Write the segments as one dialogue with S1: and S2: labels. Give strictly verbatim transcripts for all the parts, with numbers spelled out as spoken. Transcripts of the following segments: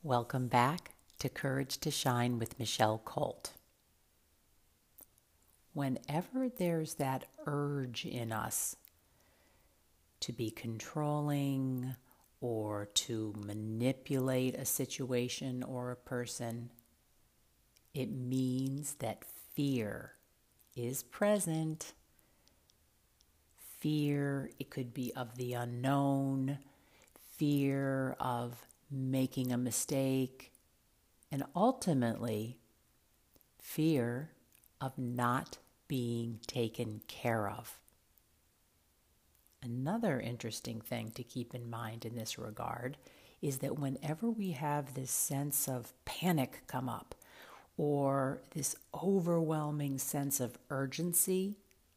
S1: Welcome back to Courage to Shine with Michelle Colt. Whenever there's that urge in us to be controlling or to manipulate a situation or a person, it means that fear is present. Fear, it could be of the unknown, fear of making a mistake, and ultimately, fear of not being taken care of. Another interesting thing to keep in mind in this regard is that whenever we have this sense of panic come up or this overwhelming sense of urgency,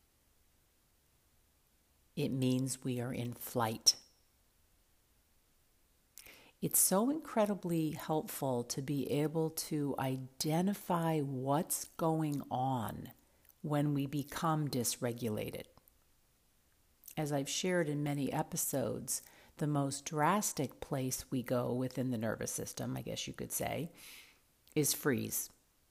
S1: it means we are in flight. It's so incredibly helpful to be able to identify what's going on when we become dysregulated. As I've shared in many episodes, the most drastic place we go within the nervous system, I guess you could say, is freeze.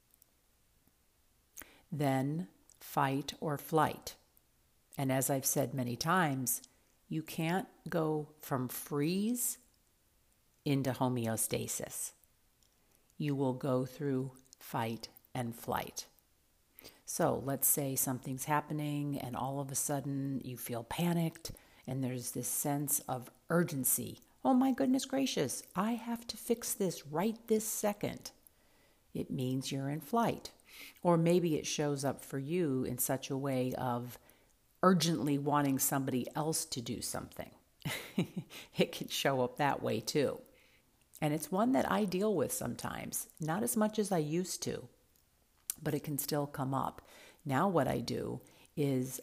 S1: Then fight or flight. And as I've said many times, you can't go from freeze into homeostasis. You will go through fight and flight. So let's say something's happening and all of a sudden you feel panicked and there's this sense of urgency. Oh my goodness gracious, I have to fix this right this second. It means you're in flight. Or maybe it shows up for you in such a way of urgently wanting somebody else to do something. It can show up that way too. And it's one that I deal with sometimes, not as much as I used to, but it can still come up. Now what I do is,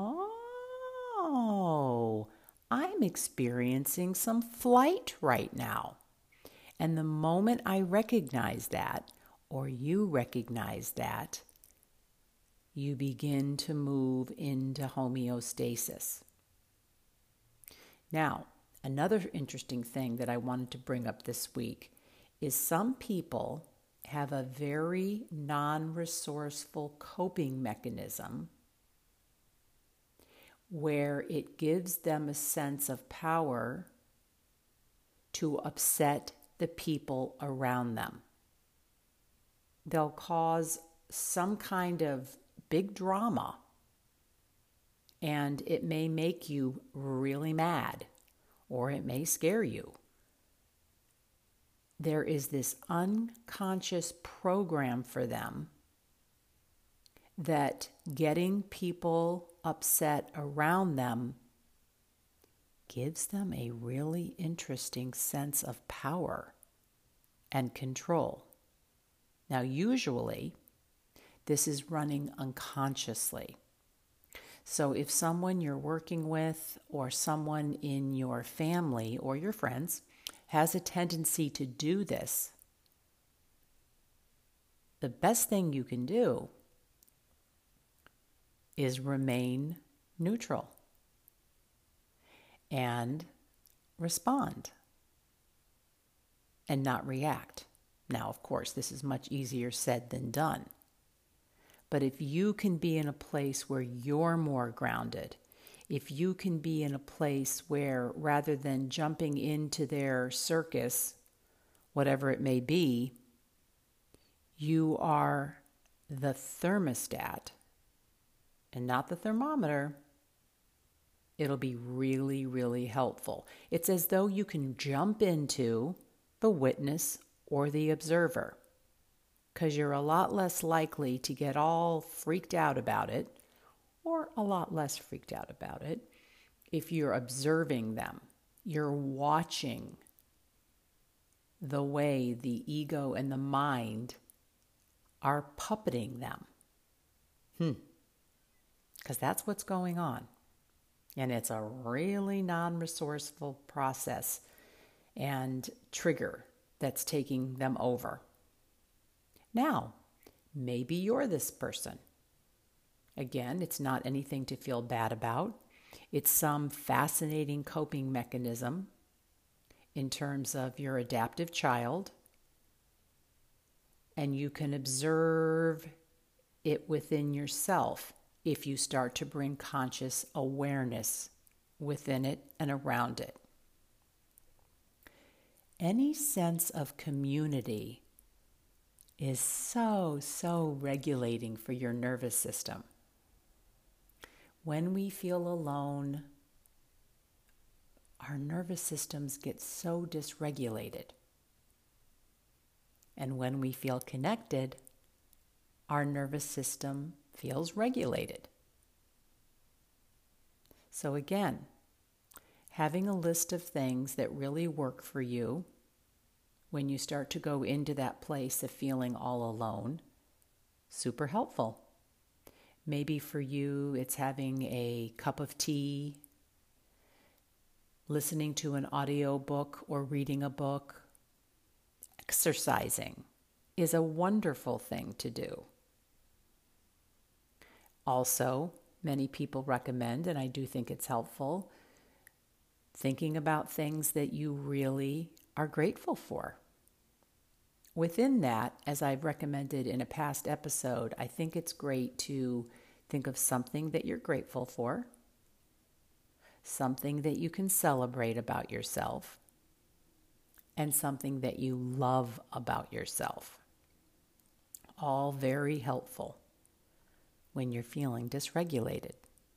S1: oh, I'm experiencing some flight right now. And the moment I recognize that, or you recognize that, you begin to move into homeostasis. Now, another interesting thing that I wanted to bring up this week is some people have a very non-resourceful coping mechanism where it gives them a sense of power to upset the people around them. They'll cause some kind of big drama, and it may make you really mad, or it may scare you. There is this unconscious program for them that getting people upset around them gives them a really interesting sense of power and control. Now, usually, this is running unconsciously. So if someone you're working with or someone in your family or your friends has a tendency to do this, the best thing you can do is remain neutral and respond and not react. Now, of course, this is much easier said than done. But if you can be in a place where you're more grounded, if you can be in a place where rather than jumping into their circus, whatever it may be, you are the thermostat and not the thermometer, it'll be really, really helpful. It's as though you can jump into the witness or the observer, because you're a lot less likely to get all freaked out about it, or a lot less freaked out about it, if you're observing them. You're watching the way the ego and the mind are puppeting them. Hmm. Because that's what's going on. And it's a really non-resourceful process and trigger that's taking them over. Now, maybe you're this person. Again, it's not anything to feel bad about. It's some fascinating coping mechanism in terms of your adaptive child and you can observe it within yourself if you start to bring conscious awareness within it and around it. Any sense of community is so, so regulating for your nervous system. When we feel alone, our nervous systems get so dysregulated. And when we feel connected, our nervous system feels regulated. So again, having a list of things that really work for you when you start to go into that place of feeling all alone, super helpful. Maybe for you, it's having a cup of tea, listening to an audio book or reading a book. Exercising is a wonderful thing to do. Also, many people recommend, and I do think it's helpful, thinking about things that you really are grateful for. Within that, as I've recommended in a past episode, I think it's great to think of something that you're grateful for, something that you can celebrate about yourself, and something that you love about yourself. All very helpful when you're feeling dysregulated.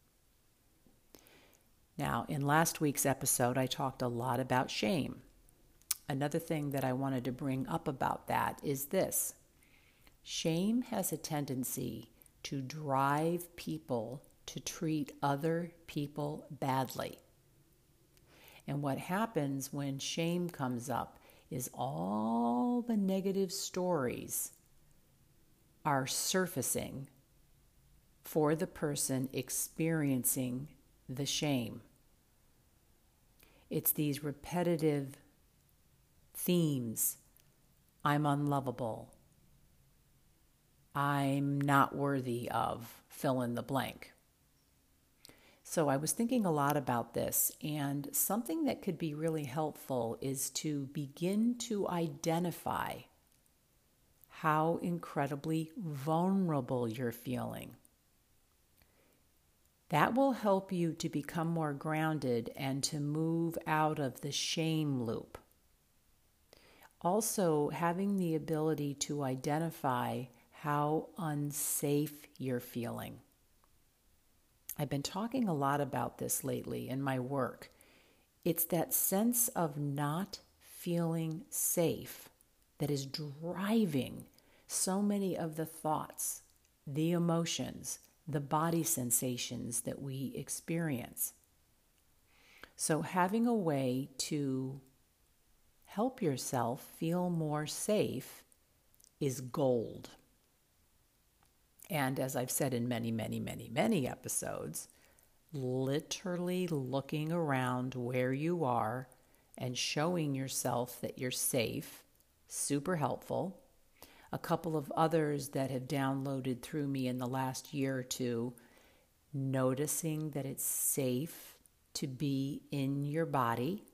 S1: Now, in last week's episode, I talked a lot about shame. Another thing that I wanted to bring up about that is this. Shame has a tendency to drive people to treat other people badly. And what happens when shame comes up is all the negative stories are surfacing for the person experiencing the shame. It's these repetitive themes. I'm unlovable. I'm not worthy of fill in the blank. So I was thinking a lot about this, and something that could be really helpful is to begin to identify how incredibly vulnerable you're feeling. That will help you to become more grounded and to move out of the shame loop. Also, having the ability to identify how unsafe you're feeling. I've been talking a lot about this lately in my work. It's that sense of not feeling safe that is driving so many of the thoughts, the emotions, the body sensations that we experience. So having a way to help yourself feel more safe is gold. And as I've said in many, many, many, many episodes, literally looking around where you are and showing yourself that you're safe, super helpful. A couple of others that have downloaded through me in the last year or two, noticing that it's safe to be in your body.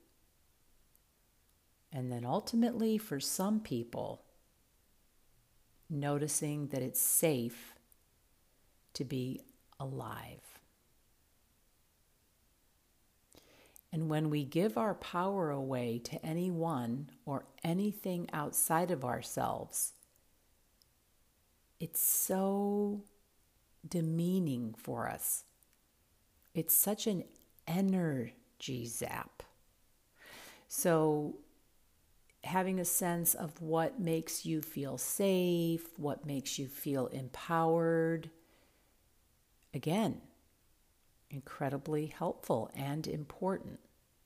S1: And then ultimately, for some people, noticing that it's safe to be alive. And when we give our power away to anyone or anything outside of ourselves, it's so demeaning for us. It's such an energy zap. So having a sense of what makes you feel safe, what makes you feel empowered, again, incredibly helpful and important.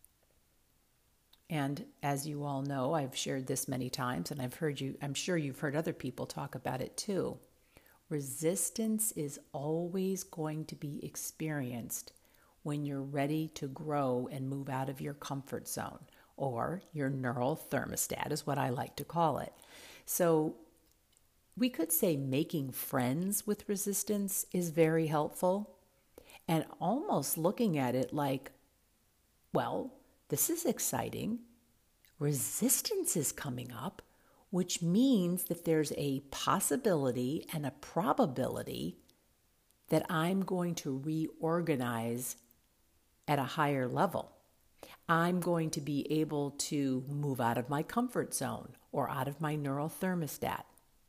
S1: And as you all know, I've shared this many times, and I've heard you, I'm sure you've heard other people talk about it too. Resistance is always going to be experienced when you're ready to grow and move out of your comfort zone, or your neural thermostat is what I like to call it. So we could say making friends with resistance is very helpful, and almost looking at it like, well, this is exciting. Resistance is coming up. which means that there's a possibility and a probability that I'm going to reorganize at a higher level. I'm going to be able to move out of my comfort zone or out of my neural thermostat.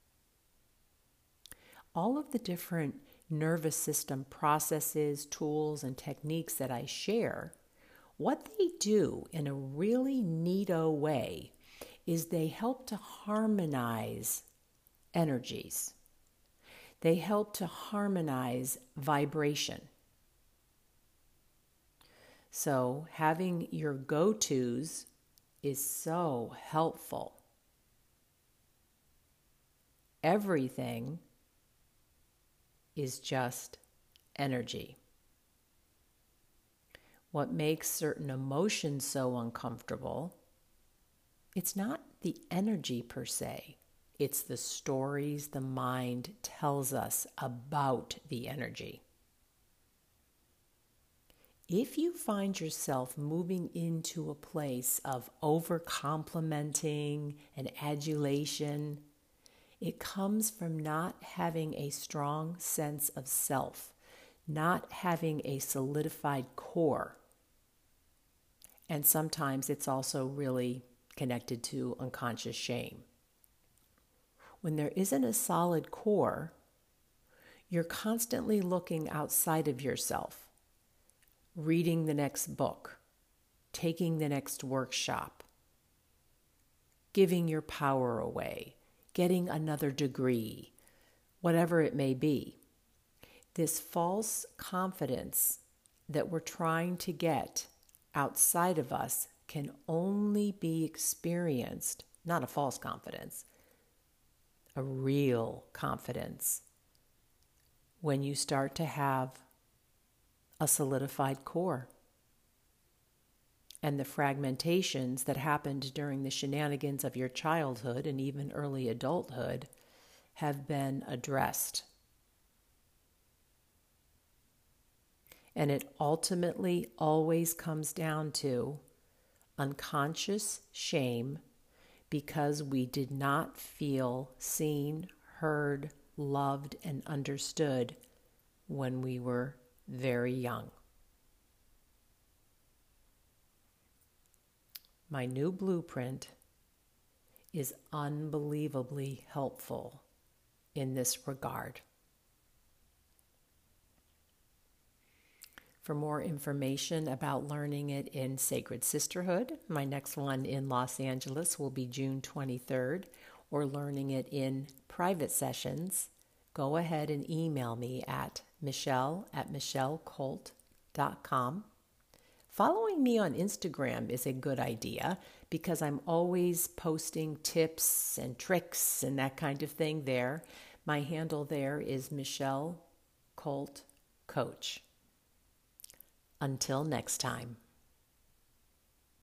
S1: All of the different nervous system processes, tools, and techniques that I share, what they do in a really neato way is they help to harmonize energies. They help to harmonize vibration. So having your go-tos is so helpful. Everything is just energy. What makes certain emotions so uncomfortable, it's not the energy per se. It's the stories the mind tells us about the energy. If you find yourself moving into a place of over-complimenting and adulation, it comes from not having a strong sense of self, not having a solidified core. And sometimes it's also really connected to unconscious shame. When there isn't a solid core, you're constantly looking outside of yourself, reading the next book, taking the next workshop, giving your power away, getting another degree, whatever it may be. This false confidence that we're trying to get outside of us can only be experienced, not a false confidence, a real confidence, when you start to have a solidified core. And the fragmentations that happened during the shenanigans of your childhood and even early adulthood have been addressed. And it ultimately always comes down to unconscious shame because we did not feel seen, heard, loved, and understood when we were very young. My new blueprint is unbelievably helpful in this regard. For more information about learning it in Sacred Sisterhood, my next one in Los Angeles will be June twenty-third, or learning it in private sessions, go ahead and email me at michelle at michelle colt dot com. Following me on Instagram is a good idea because I'm always posting tips and tricks and that kind of thing there. My handle there is Michelle Colt Coach. Until next time.